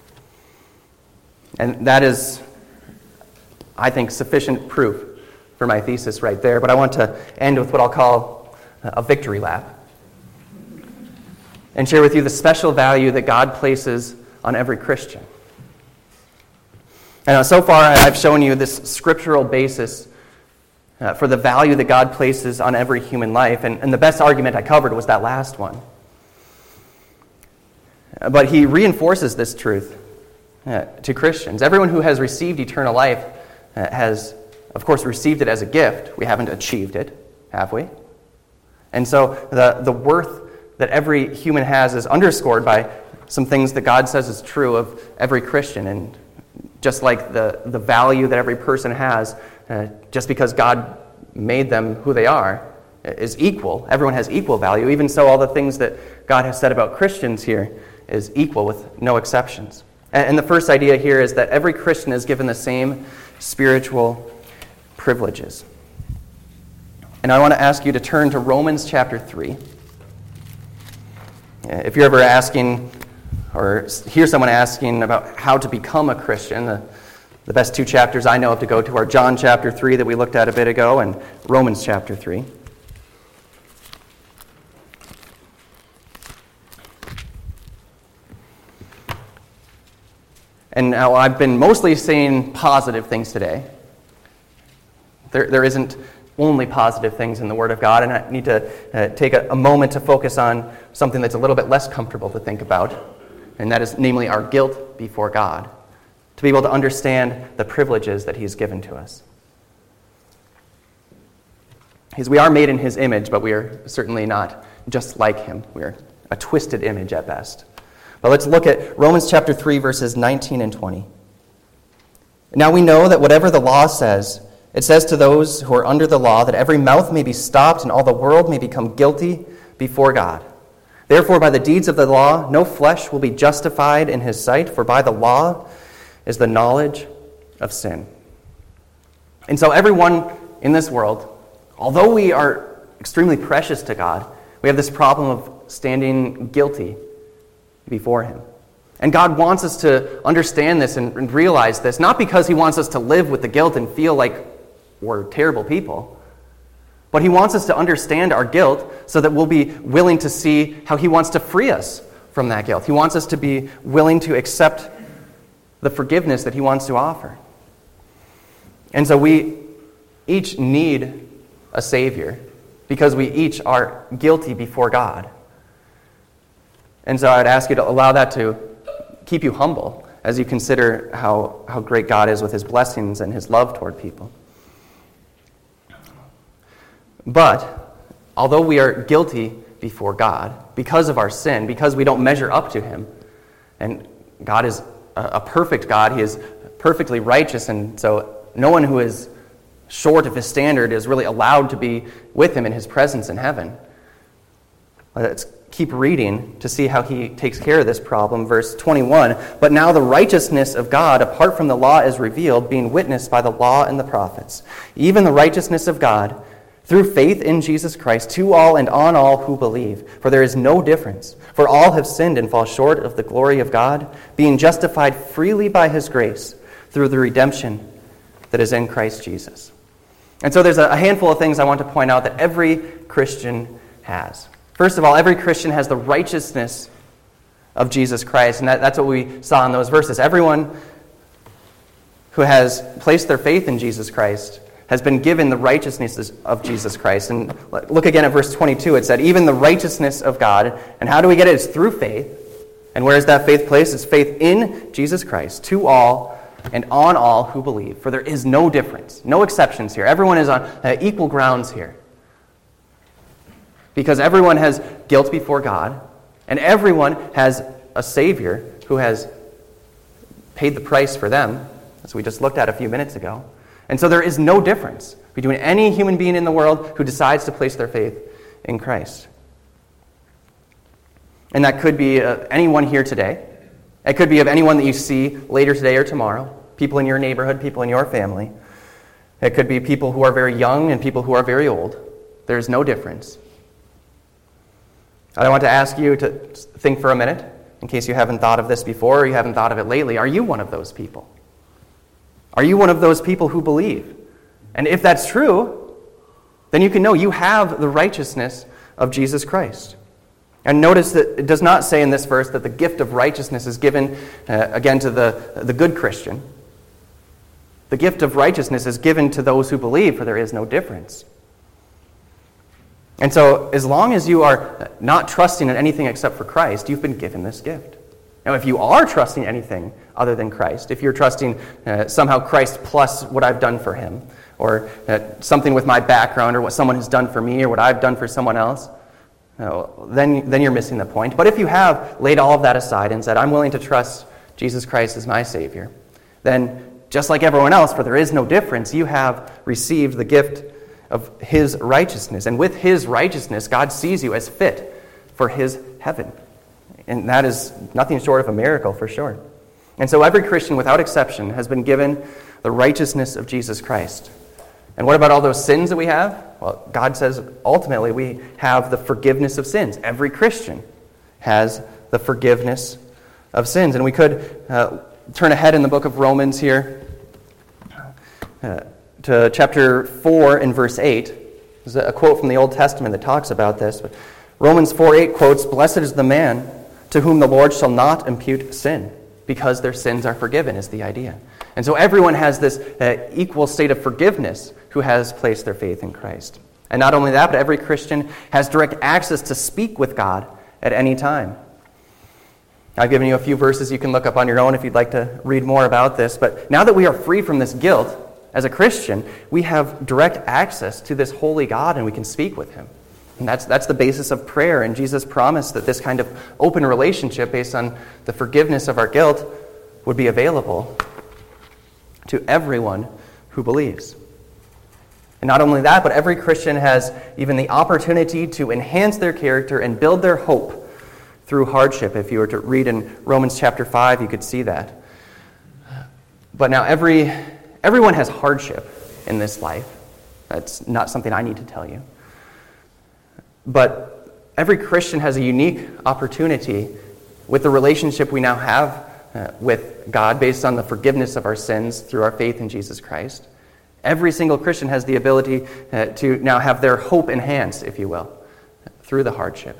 And that is, I think, sufficient proof for my thesis right there. But I want to end with what I'll call a victory lap and share with you the special value that God places on every Christian. And so far, I've shown you this scriptural basis uh, for the value that God places on every human life. And, and the best argument I covered was that last one. But he reinforces this truth uh, to Christians. Everyone who has received eternal life uh, has, of course, received it as a gift. We haven't achieved it, have we? And so the, the worth that every human has is underscored by some things that God says is true of every Christian. And just like the, the value that every person has, uh, just because God made them who they are, is equal. Everyone has equal value. Even so, all the things that God has said about Christians here is equal with no exceptions. And, and the first idea here is that every Christian is given the same spiritual privileges. And I want to ask you to turn to Romans chapter three. If you're ever asking or hear someone asking about how to become a Christian, the, the best two chapters I know of to go to are John chapter three that we looked at a bit ago and Romans chapter three. And now I've been mostly saying positive things today. There, there isn't only positive things in the Word of God, and I need to uh, take a, a moment to focus on something that's a little bit less comfortable to think about, and that is namely our guilt before God, to be able to understand the privileges that He's given to us. Because we are made in His image, but we are certainly not just like Him. We are a twisted image at best. But let's look at Romans chapter three, verses nineteen and twenty. Now we know that whatever the law says, it says to those who are under the law that every mouth may be stopped and all the world may become guilty before God. Therefore, by the deeds of the law, no flesh will be justified in His sight, for by the law is the knowledge of sin. And so everyone in this world, although we are extremely precious to God, we have this problem of standing guilty before Him. And God wants us to understand this and, and realize this, not because he wants us to live with the guilt and feel like we're terrible people, but he wants us to understand our guilt so that we'll be willing to see how he wants to free us from that guilt. He wants us to be willing to accept the forgiveness that he wants to offer. And so we each need a Savior because we each are guilty before God. And so I'd ask you to allow that to keep you humble as you consider how, how great God is with his blessings and his love toward people. But although we are guilty before God because of our sin, because we don't measure up to him, and God is a perfect God, he is perfectly righteous, and so no one who is short of his standard is really allowed to be with him in his presence in heaven. Let's keep reading to see how he takes care of this problem. Verse twenty-one, "But now the righteousness of God apart from the law is revealed, being witnessed by the law and the prophets, even the righteousness of God through faith in Jesus Christ, to all and on all who believe. For there is no difference. For all have sinned and fall short of the glory of God, being justified freely by his grace through the redemption that is in Christ Jesus." And so there's a handful of things I want to point out that every Christian has. First of all, every Christian has the righteousness of Jesus Christ, and that, that's what we saw in those verses. Everyone who has placed their faith in Jesus Christ has been given the righteousness of Jesus Christ. And look again at verse twenty-two. It said, even the righteousness of God. And how do we get it? It's through faith. And where is that faith placed? It's faith in Jesus Christ, to all and on all who believe. For there is no difference, no exceptions here. Everyone is on uh, equal grounds here. Because everyone has guilt before God, and everyone has a Savior who has paid the price for them, as we just looked at a few minutes ago. And so there is no difference between any human being in the world who decides to place their faith in Christ. And that could be uh, anyone here today. It could be of anyone that you see later today or tomorrow, people in your neighborhood, people in your family. It could be people who are very young and people who are very old. There is no difference. I want to ask you to think for a minute, in case you haven't thought of this before or you haven't thought of it lately. Are you one of those people? Are you one of those people who believe? And if that's true, then you can know you have the righteousness of Jesus Christ. And notice that it does not say in this verse that the gift of righteousness is given, uh, again, to the, the good Christian. The gift of righteousness is given to those who believe, for there is no difference. And so, as long as you are not trusting in anything except for Christ, you've been given this gift. Now, if you are trusting anything other than Christ, if you're trusting uh, somehow Christ plus what I've done for him, or uh, something with my background, or what someone has done for me, or what I've done for someone else, uh, then, then you're missing the point. But if you have laid all of that aside and said, I'm willing to trust Jesus Christ as my Savior, then just like everyone else, for there is no difference, you have received the gift of his righteousness. And with his righteousness, God sees you as fit for his heaven. And that is nothing short of a miracle, for sure. And so every Christian, without exception, has been given the righteousness of Jesus Christ. And what about all those sins that we have? Well, God says ultimately we have the forgiveness of sins. Every Christian has the forgiveness of sins. And we could uh, turn ahead in the book of Romans here uh, to chapter four and verse eight. There's a quote from the Old Testament that talks about this. But Romans four eight quotes, "Blessed is the man to whom the Lord shall not impute sin, because their sins are forgiven," is the idea. And so everyone has this uh, equal state of forgiveness who has placed their faith in Christ. And not only that, but every Christian has direct access to speak with God at any time. I've given you a few verses you can look up on your own if you'd like to read more about this. But now that we are free from this guilt, as a Christian, we have direct access to this holy God and we can speak with him. And that's, that's the basis of prayer. And Jesus promised that this kind of open relationship based on the forgiveness of our guilt would be available to everyone who believes. And not only that, but every Christian has even the opportunity to enhance their character and build their hope through hardship. If you were to read in Romans chapter five, you could see that. But now every everyone has hardship in this life. That's not something I need to tell you. But every Christian has a unique opportunity with the relationship we now have uh, with God based on the forgiveness of our sins through our faith in Jesus Christ. Every single Christian has the ability uh, to now have their hope enhanced, if you will, through the hardship.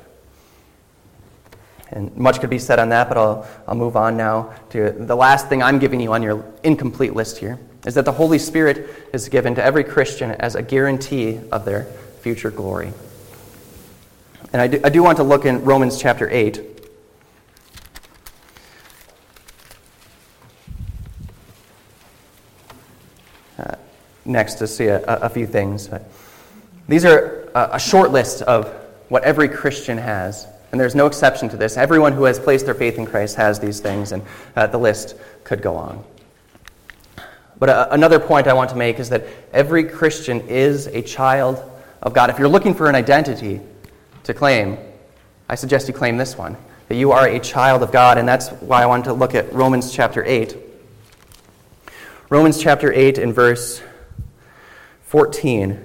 And much could be said on that, but I'll, I'll move on now to the last thing I'm giving you on your incomplete list here, is that the Holy Spirit is given to every Christian as a guarantee of their future glory. And I do, I do want to look in Romans chapter eight. Uh, next to see a, a few things. But these are a, a short list of what every Christian has. And there's no exception to this. Everyone who has placed their faith in Christ has these things, and uh, the list could go on. But uh, another point I want to make is that every Christian is a child of God. If you're looking for an identity to claim, I suggest you claim this one, that you are a child of God, and that's why I wanted to look at Romans chapter eight. Romans chapter eight in verse fourteen.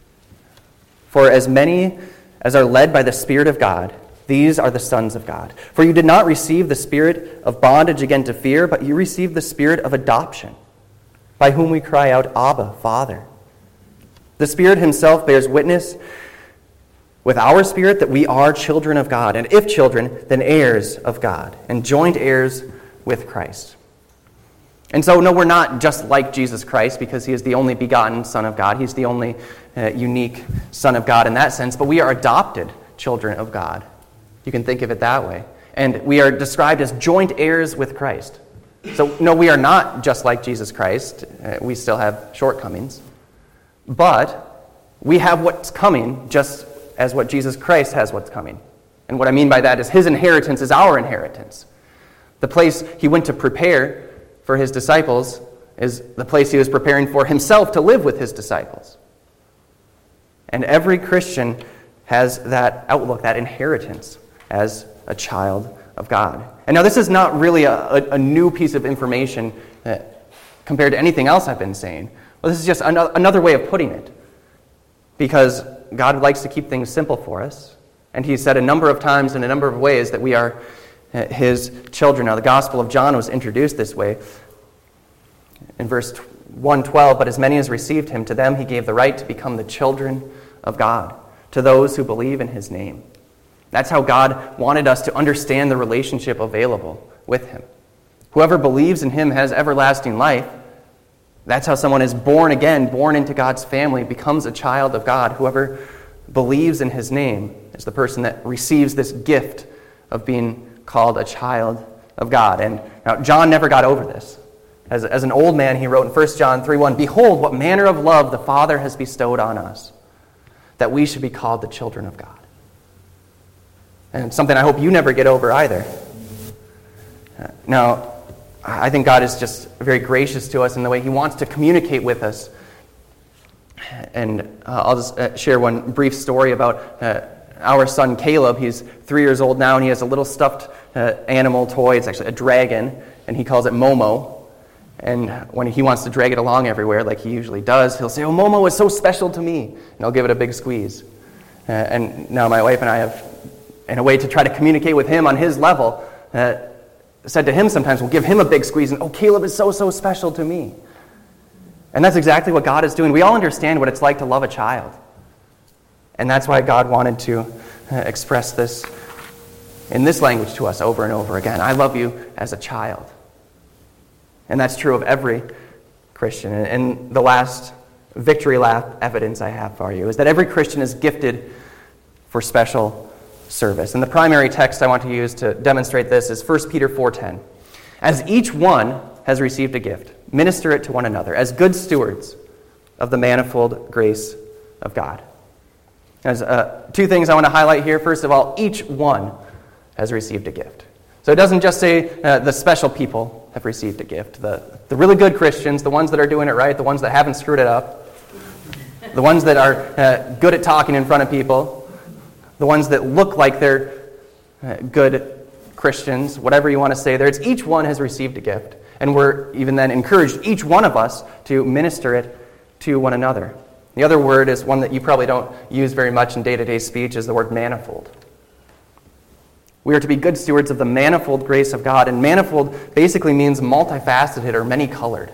For as many as are led by the Spirit of God, these are the sons of God. For you did not receive the spirit of bondage again to fear, but you received the spirit of adoption, by whom we cry out, Abba, Father. The Spirit himself bears witness with our spirit that we are children of God, and if children, then heirs of God, and joint heirs with Christ. And so, no, we're not just like Jesus Christ because he is the only begotten Son of God. He's the only uh, unique Son of God in that sense, but we are adopted children of God. You can think of it that way. And we are described as joint heirs with Christ. So, no, we are not just like Jesus Christ. Uh, we still have shortcomings. But we have what's coming just as what Jesus Christ has what's coming. And what I mean by that is his inheritance is our inheritance. The place he went to prepare for his disciples is the place he was preparing for himself to live with his disciples. And every Christian has that outlook, that inheritance as a child of God. And now this is not really a, a, a new piece of information that, compared to anything else I've been saying. Well, this is just another, another way of putting it. Because God likes to keep things simple for us. And he said a number of times in a number of ways that we are his children. Now the Gospel of John was introduced this way. In verse one twelve, but as many as received him, to them he gave the right to become the children of God, to those who believe in his name. That's how God wanted us to understand the relationship available with him. Whoever believes in him has everlasting life. That's how someone is born again, born into God's family, becomes a child of God. Whoever believes in his name is the person that receives this gift of being called a child of God. And now John never got over this. As, as an old man, he wrote in First John three one, behold, what manner of love the Father has bestowed on us, that we should be called the children of God. And it's something I hope you never get over either. Now, I think God is just very gracious to us in the way he wants to communicate with us. And uh, I'll just uh, share one brief story about uh, our son Caleb. He's three years old now, and he has a little stuffed uh, animal toy. It's actually a dragon, and he calls it Momo. And when he wants to drag it along everywhere, like he usually does, he'll say, oh, Momo is so special to me. And I'll give it a big squeeze. Uh, and now my wife and I have, in a way to try to communicate with him on his level, uh, said to him sometimes, we'll give him a big squeeze, and oh, Caleb is so, so special to me. And that's exactly what God is doing. We all understand what it's like to love a child. And that's why God wanted to uh, express this in this language to us over and over again. I love you as a child. And that's true of every Christian. And the last victory lap evidence I have for you is that every Christian is gifted for special service. And the primary text I want to use to demonstrate this is First Peter four ten. As each one has received a gift, minister it to one another as good stewards of the manifold grace of God. There's uh, two things I want to highlight here. First of all, each one has received a gift. So it doesn't just say uh, the special people have received a gift. The, the really good Christians, the ones that are doing it right, the ones that haven't screwed it up, the ones that are uh, good at talking in front of people, the ones that look like they're uh, good Christians, whatever you want to say there. It's each one has received a gift. And we're even then encouraged, each one of us, to minister it to one another. The other word is one that you probably don't use very much in day-to-day speech, is the word manifold. We are to be good stewards of the manifold grace of God, and manifold basically means multifaceted or many-colored.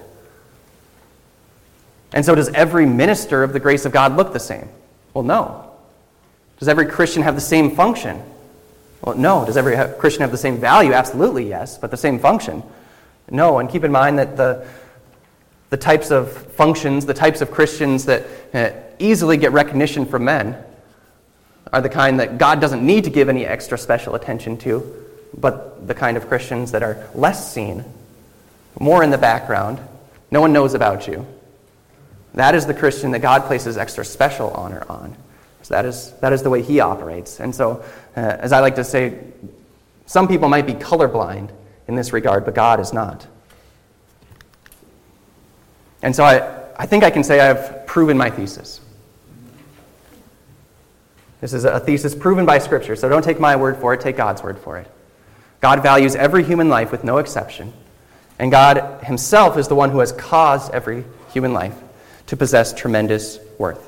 And so does every minister of the grace of God look the same? Well, no. Does every Christian have the same function? Well, no. Does every Christian have the same value? Absolutely, yes. But the same function? No. And keep in mind that the, the types of functions, the types of Christians that uh, easily get recognition from men are the kind that God doesn't need to give any extra special attention to, but the kind of Christians that are less seen, more in the background. No one knows about you. That is the Christian that God places extra special honor on. So that is that is the way he operates. And so, uh, as I like to say, some people might be colorblind in this regard, but God is not. And so I, I think I can say I've proven my thesis. This is a thesis proven by Scripture, so don't take my word for it, take God's word for it. God values every human life with no exception, and God himself is the one who has caused every human life to possess tremendous worth.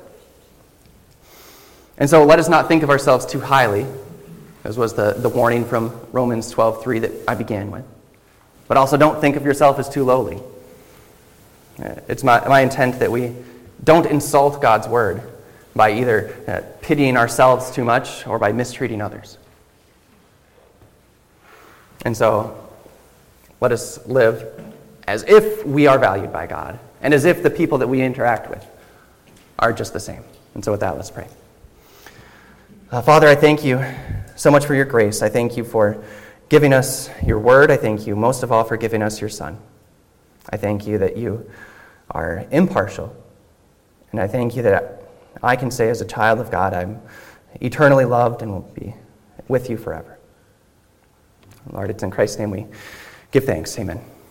And so let us not think of ourselves too highly, as was the, the warning from Romans twelve three that I began with. But also don't think of yourself as too lowly. It's my, my intent that we don't insult God's word by either uh, pitying ourselves too much or by mistreating others. And so let us live as if we are valued by God, and as if the people that we interact with are just the same. And so with that, let's pray. Uh, Father, I thank you so much for your grace. I thank you for giving us your word. I thank you most of all for giving us your Son. I thank you that you are impartial. And I thank you that I can say as a child of God, I'm eternally loved and will be with you forever. Lord, it's in Christ's name we give thanks. Amen.